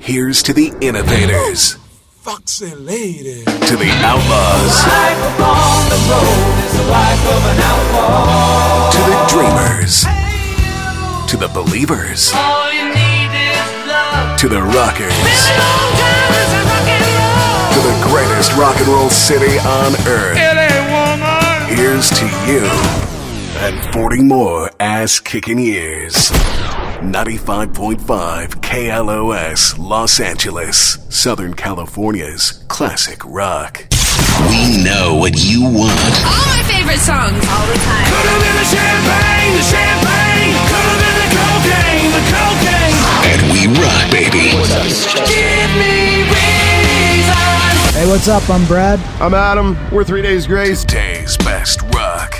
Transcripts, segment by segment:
Here's to the innovators. Foxy lady. To the outlaws. Life upon the road is the life of an outlaw. To the dreamers. To the believers. All you need is love. To the rockers. Been a long time since I rock and roll. To the greatest rock and roll city on earth. LA woman. Here's to you. And 40 more ass-kicking years. 95.5 KLOS, Los Angeles, Southern California's classic rock. We know what you want. All my favorite songs all the time. Could have been the champagne. Could have been the cocaine. And we rock, baby. Give me reason. Hey, what's up? I'm Brad. I'm Adam. We're 3 Days Grace. Today's best rock.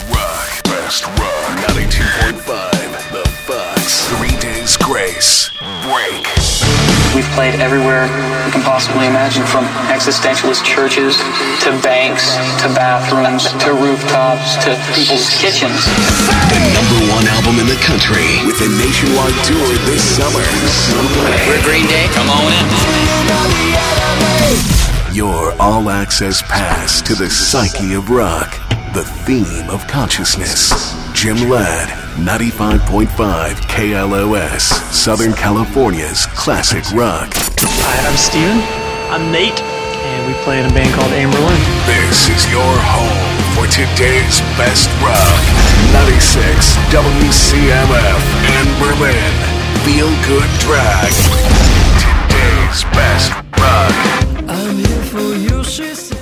92.5, The Fox. 3 Days Grace. Break. We've played everywhere we can possibly imagine, from existentialist churches, to banks, to bathrooms, to rooftops, to people's kitchens. The #1 album in the country with a nationwide tour this summer. We're Green Day. Come on in. Your all-access pass to the psyche of rock, the theme of consciousness. Jim Ladd, 95.5 KLOS, Southern California's classic rock. Hi, I'm Steven. I'm Nate, and we play in a band called Amberlin. This is your home for today's best rock. 96 WCMF and Berlin. Feel Good Drag. Today's best rock. I'm here for you, she said.